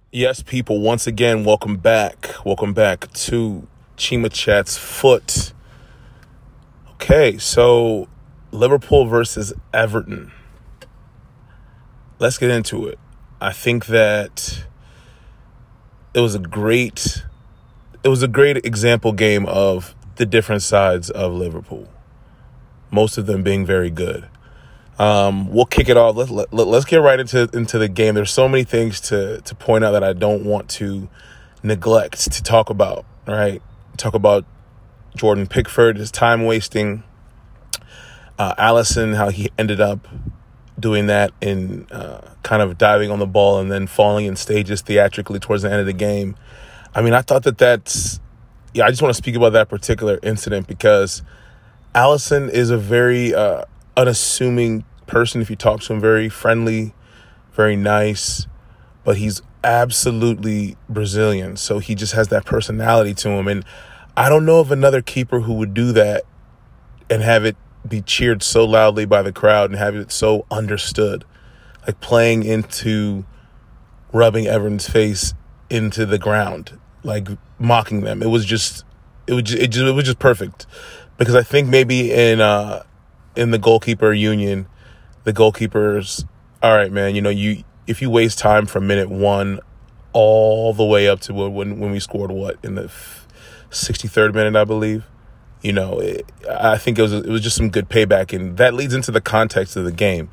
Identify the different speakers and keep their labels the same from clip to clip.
Speaker 1: Yes, people, once again, welcome back. Welcome back to Chima Chat's Foot. Okay, so Liverpool versus Everton. Let's get into it. I think that it was a great example game of the different sides of Liverpool. Most of them being very good. We'll kick it off. Let's get right into the game. There's so many things to point out that I don't want to neglect to talk about. All right, talk about Jordan Pickford, his time wasting. Alisson, how he ended up doing that in kind of diving on the ball and then falling in stages theatrically towards the end of the game. I mean, I thought that's. I just want to speak about that particular incident because Alisson is a very unassuming person. If you talk to him, very friendly, very nice, but he's absolutely Brazilian. So he just has that personality to him. And I don't know of another keeper who would do that and have it be cheered so loudly by the crowd and have it so understood, like playing into rubbing Everton's face into the ground, like mocking them. It was just perfect, because I think maybe in the goalkeeper union, the goalkeepers, all right, man, if you waste time from minute 1 all the way up to when we scored in the 63rd minute, I believe, I think it was just some good payback, and that leads into the context of the game.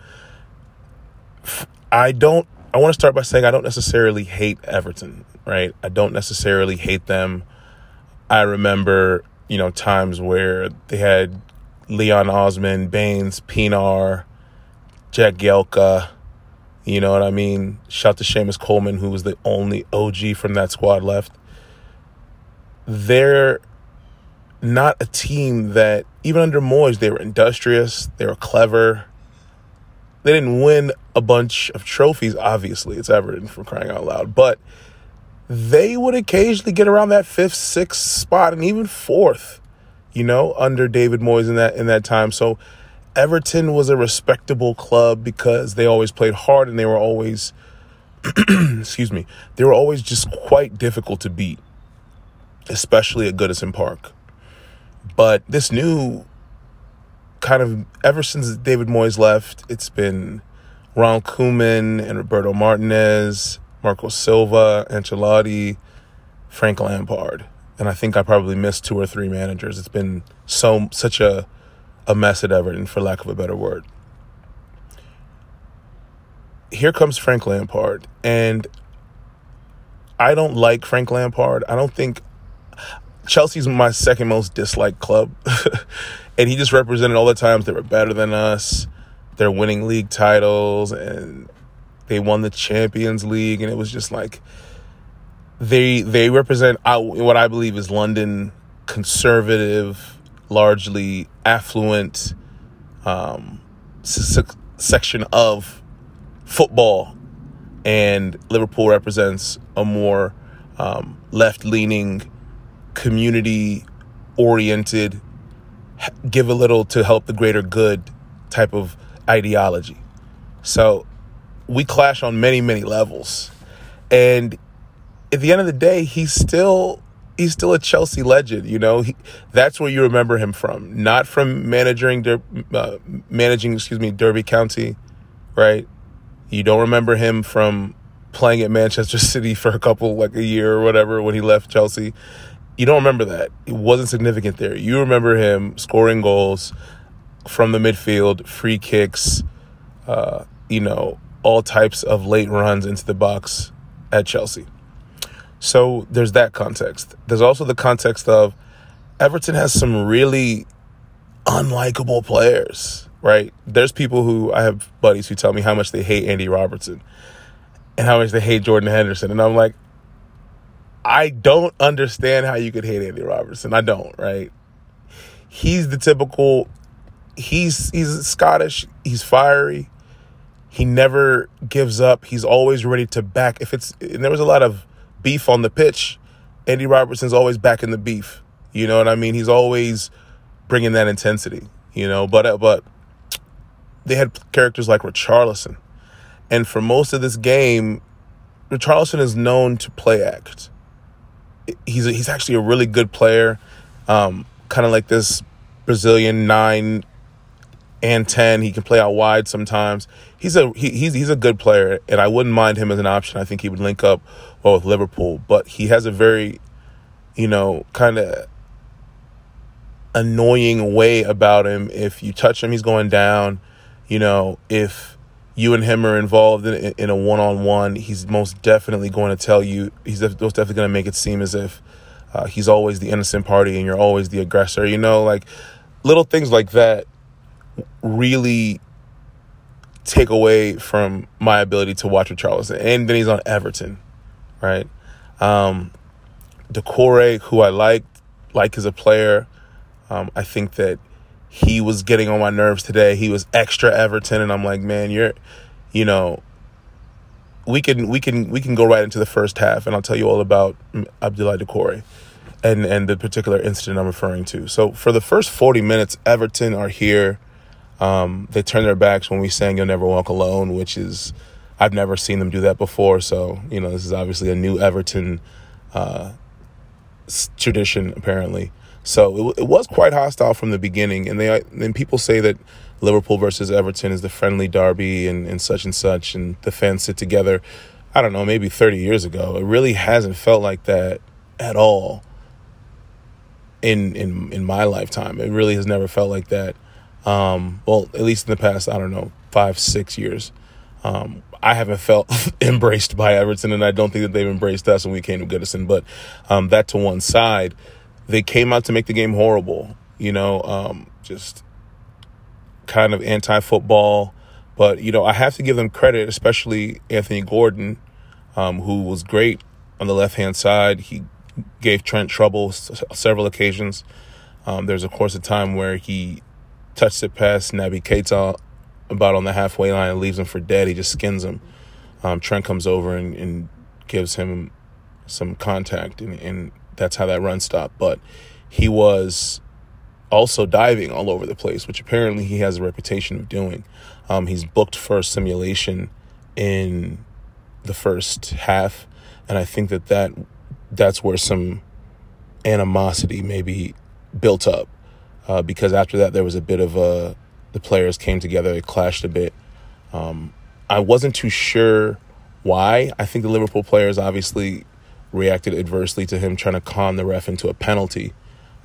Speaker 1: I want to start by saying I don't necessarily hate Everton, right? I don't necessarily hate them. I remember, times where they had Leon Osman, Baines, Pinar, Jack Yelka, you know what I mean? Shout to Seamus Coleman, who was the only OG from that squad left. They're not a team that, even under Moyes, they were industrious, they were clever. They didn't win a bunch of trophies, obviously. It's Everton, for crying out loud. But they would occasionally get around that 5th, 6th spot, and even 4th, under David Moyes in that time. So Everton was a respectable club because they always played hard, and they were always, they were always just quite difficult to beat, especially at Goodison Park. But this new kind of, ever since David Moyes left, it's been Ronald Koeman and Roberto Martinez, Marco Silva, Ancelotti, Frank Lampard. And I think I probably missed 2 or 3 managers. It's been such a mess at Everton, for lack of a better word. Here comes Frank Lampard. And I don't like Frank Lampard. I don't think Chelsea's my second most disliked club. And he just represented all the times they were better than us. They're winning league titles, and they won the Champions League. And it was just like, they represent what I believe is London conservative, largely affluent section of football. And Liverpool represents a more left-leaning, community-oriented, give a little to help the greater good type of ideology. So we clash on many, many levels. And at the end of the day, he's still a Chelsea legend. That's where you remember him from, not from managing Derby County, right? You don't remember him from playing at Manchester City for a year or whatever when he left Chelsea. You don't remember that. It wasn't significant there. You remember him scoring goals from the midfield, free kicks, all types of late runs into the box at Chelsea. So there's that context. There's also the context of Everton has some really unlikable players, right? There's people I have buddies who tell me how much they hate Andy Robertson and how much they hate Jordan Henderson. And I'm like, I don't understand how you could hate Andy Robertson. I don't, right? He's the typical, he's Scottish, he's fiery, he never gives up, he's always ready to back. And there was a lot of beef on the pitch, Andy Robertson's always backing the beef. You know what I mean? He's always bringing that intensity, but they had characters like Richarlison. And for most of this game, Richarlison is known to play act. He's actually a really good player, kind of like this Brazilian 9 and 10. He can play out wide sometimes. He's a good player, and I wouldn't mind him as an option. I think he would link up well with Liverpool, but he has a very, kind of annoying way about him. If you touch him, he's going down. If you and him are involved in a one-on-one, he's most definitely going to tell you, he's most definitely going to make it seem as if he's always the innocent party and you're always the aggressor. Like little things like that really take away from my ability to watch Richarlison. And then he's on Everton, right? Doucouré, who I like as a player, I think that he was getting on my nerves today. He was extra Everton, and I'm like, man, we can go right into the first half, and I'll tell you all about Abdoulaye Doucouré and the particular incident I'm referring to. So for the first 40 minutes, Everton are here. They turn their backs when we sang "You'll Never Walk Alone," which is, I've never seen them do that before. So, this is obviously a new Everton tradition, apparently. So it was quite hostile from the beginning. And people say that Liverpool versus Everton is the friendly derby and such, and the fans sit together. I don't know, maybe 30 years ago. It really hasn't felt like that at all in my lifetime. It really has never felt like that. Well, at least in the past, 5-6 years. I haven't felt embraced by Everton, and I don't think that they've embraced us when we came to Goodison. But that to one side, they came out to make the game horrible, just kind of anti-football. But, I have to give them credit, especially Anthony Gordon, who was great on the left-hand side. He gave Trent trouble several occasions. There's, of course, a time where he touched it past Naby Keita about on the halfway line and leaves him for dead. He just skins him. Trent comes over and gives him some contact, and that's how that run stopped. But he was also diving all over the place, which apparently he has a reputation of doing. He's booked for a simulation in the first half, and I think that's where some animosity maybe built up, because after that there was a bit of the players came together, it clashed a bit. I wasn't too sure why. I think the Liverpool players obviously reacted adversely to him trying to con the ref into a penalty,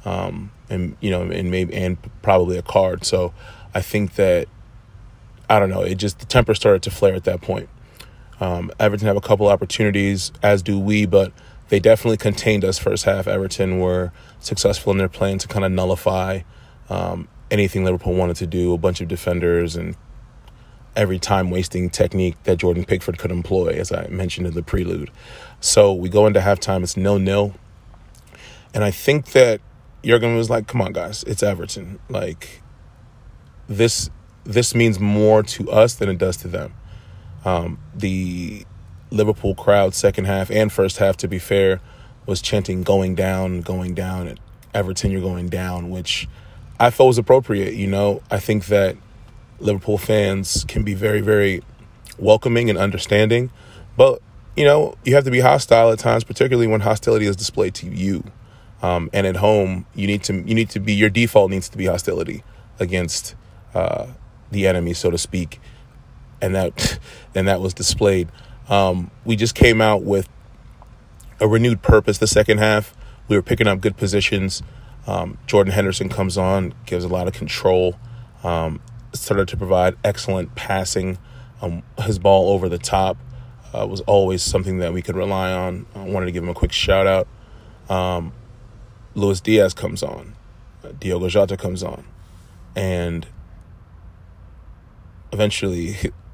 Speaker 1: and probably a card. So I think that, I don't know, the temper started to flare at that point. Everton have a couple opportunities, as do we, but they definitely contained us first half. Everton were successful in their plan to kind of nullify anything Liverpool wanted to do, a bunch of defenders and every time-wasting technique that Jordan Pickford could employ, as I mentioned in the prelude. So we go into halftime, it's 0-0. And I think that Jurgen was like, come on, guys, it's Everton. Like, this means more to us than it does to them. The Liverpool crowd, second half and first half, to be fair, was chanting going down. At Everton, you're going down, which I felt was appropriate. I think that Liverpool fans can be very, very welcoming and understanding, but you have to be hostile at times, particularly when hostility is displayed to you. And at home, you need to be, your default needs to be hostility against the enemy, so to speak, and that was displayed. We just came out with a renewed purpose the second half. We were picking up good positions. Jordan Henderson comes on, gives a lot of control, started to provide excellent passing. His ball over the top was always something that we could rely on. I wanted to give him a quick shout out. Luis Diaz comes on. Diogo Jota comes on. And eventually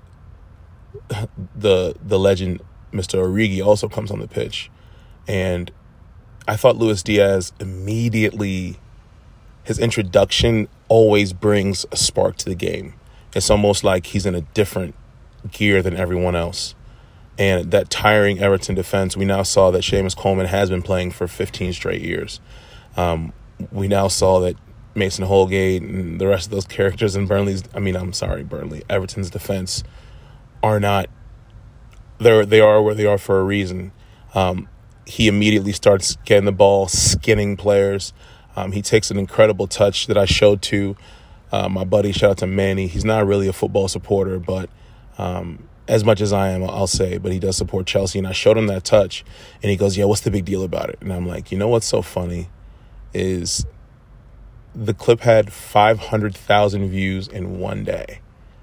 Speaker 1: the legend, Mr. Origi, also comes on the pitch. And I thought Luis Diaz immediately, his introduction always brings a spark to the game. It's almost like he's in a different gear than everyone else. And that tiring Everton defense, we now saw that Seamus Coleman has been playing for 15 straight years. We now saw that Mason Holgate and the rest of those characters in Everton's defense are not they are where they are for a reason. He immediately starts getting the ball, skinning players. He takes an incredible touch that I showed to my buddy. Shout out to Manny. He's not really a football supporter, but as much as I am, I'll say, but he does support Chelsea. And I showed him that touch, and he goes, yeah, what's the big deal about it? And I'm like, you know what's so funny is the clip had 500,000 views in one day.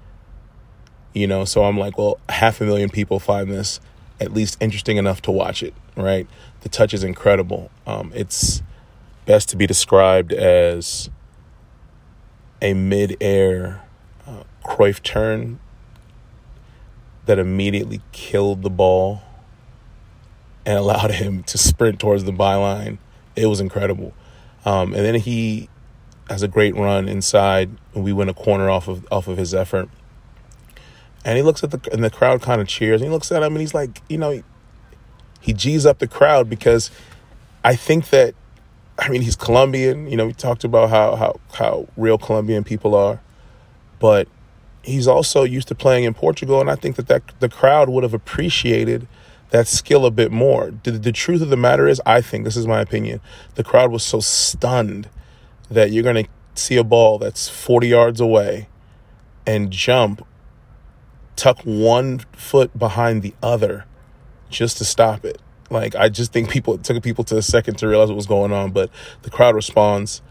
Speaker 1: So I'm like, well, 500,000 people find this at least interesting enough to watch it, right? The touch is incredible. It's best to be described as a mid-air Cruyff turn that immediately killed the ball and allowed him to sprint towards the byline. It was incredible. And then he has a great run inside, and we win a corner off of his effort. And he looks at and the crowd kind of cheers. And he looks at him, and he's like, he G's up the crowd because I think that, he's Colombian. We talked about how real Colombian people are, but he's also used to playing in Portugal, and I think that the crowd would have appreciated that skill a bit more. The truth of the matter is, I think, this is my opinion, the crowd was so stunned that you're going to see a ball that's 40 yards away and jump, tuck one foot behind the other just to stop it. Like, I just think it took people to a second to realize what was going on, but the crowd responds.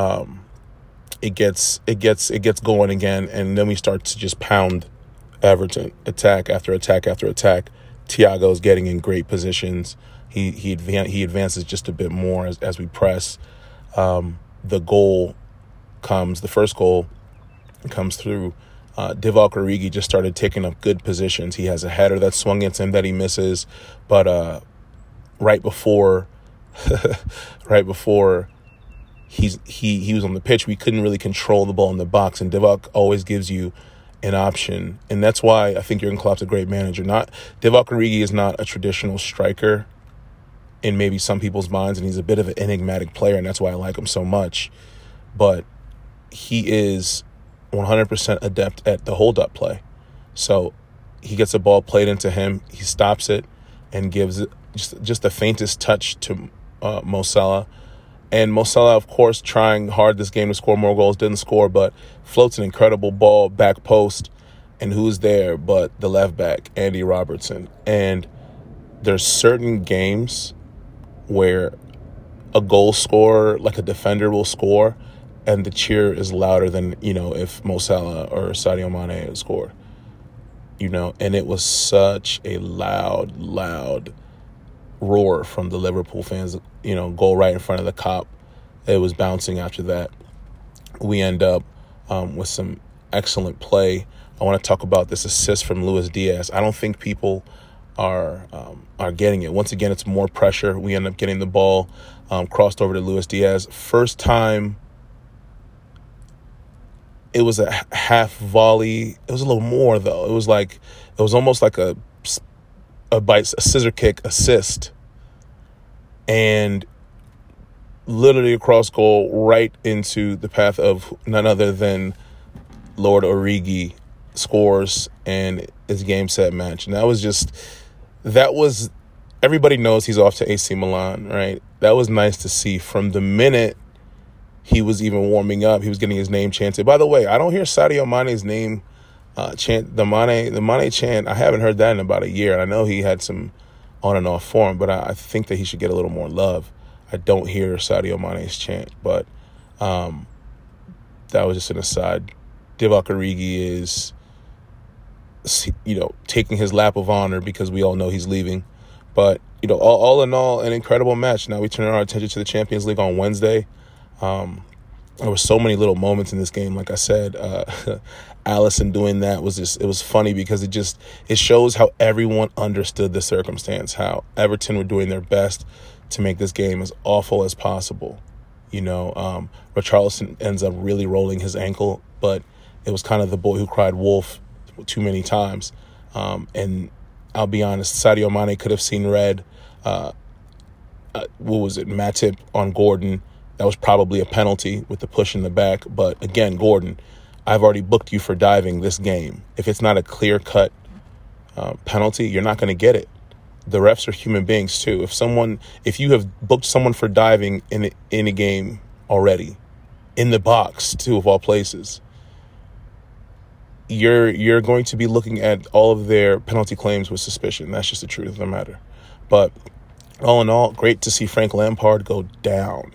Speaker 1: It gets going again, and then we start to just pound Everton, attack after attack after attack. Thiago's getting in great positions. He advances just a bit more as we press. The goal comes. The first goal comes through. Divock Origi just started taking up good positions. He has a header that swung into him that he misses, but right before he was on the pitch, we couldn't really control the ball in the box, and Divock always gives you an option, and that's why I think Jurgen Klopp's a great manager. Divock Origi is not a traditional striker in maybe some people's minds, and he's a bit of an enigmatic player, and that's why I like him so much, but he is 100% adept at the hold-up play. So he gets a ball played into him, he stops it, and gives it just the faintest touch to Mo Salah. And Mo Salah, of course, trying hard this game to score more goals, didn't score, but floats an incredible ball back post. And who's there but the left back, Andy Robertson? And there's certain games where a goal scorer, like a defender, will score, and the cheer is louder than, if Mo Salah or Sadio Mane had scored. And it was such a loud roar from the Liverpool fans, goal right in front of the cop. It was bouncing after that. We end up with some excellent play. I want to talk about this assist from Luis Diaz. I don't think people are getting it. Once again, it's more pressure. We end up getting the ball crossed over to Luis Diaz. First time, it was a half volley. It was a little more, though. It was almost like a scissor kick assist. And literally across goal, right into the path of none other than Lord Origi, scores, and it's game, set, match. And that was everybody knows he's off to AC Milan, right? That was nice to see. From the minute he was even warming up, he was getting his name chanted. By the way, I don't hear Sadio Mane's name chant, the Mane chant. I haven't heard that in about a year. And I know he had some on and off form, but I think that he should get a little more love. I don't hear Sadio Mane's chant, but that was just an aside. Divock Origi is, taking his lap of honor because we all know he's leaving. But, all in all, an incredible match. Now we turn our attention to the Champions League on Wednesday. There were so many little moments in this game. Like I said, Alisson doing that it was funny because it shows how everyone understood the circumstance, how Everton were doing their best to make this game as awful as possible. Richarlison ends up really rolling his ankle, but it was kind of the boy who cried wolf too many times. And I'll be honest, Sadio Mane could have seen red. Matip on Gordon. That was probably a penalty with the push in the back. But again, Gordon, I've already booked you for diving this game. If it's not a clear-cut penalty, you're not going to get it. The refs are human beings too. If you have booked someone for diving in a game already, in the box too, of all places, you're going to be looking at all of their penalty claims with suspicion. That's just the truth of the matter. But all in all, great to see Frank Lampard go down.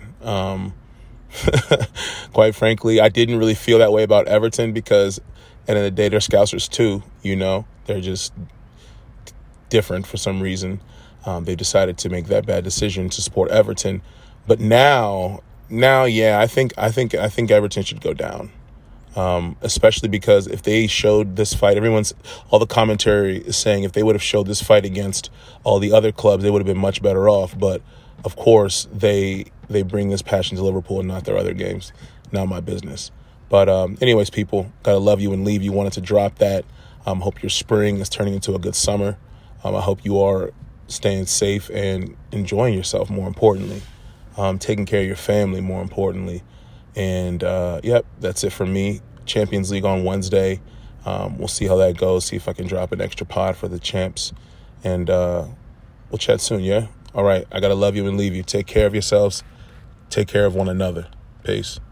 Speaker 1: Quite frankly, I didn't really feel that way about Everton because at the end of the day, they're Scousers too. They're just different for some reason. They decided to make that bad decision to support Everton. But now, yeah, I think Everton should go down. Especially because if they showed this fight, all the commentary is saying if they would have showed this fight against all the other clubs, they would have been much better off. But of course, they bring this passion to Liverpool and not their other games. Not my business. But anyways, people, gotta love you and leave you. Wanted to drop that. Hope your spring is turning into a good summer. I hope you are staying safe and enjoying yourself, more importantly. Taking care of your family, more importantly. And, yep, that's it for me. Champions League on Wednesday. We'll see how that goes, see if I can drop an extra pod for the champs. And we'll chat soon, yeah? All right, I got to love you and leave you. Take care of yourselves. Take care of one another. Peace.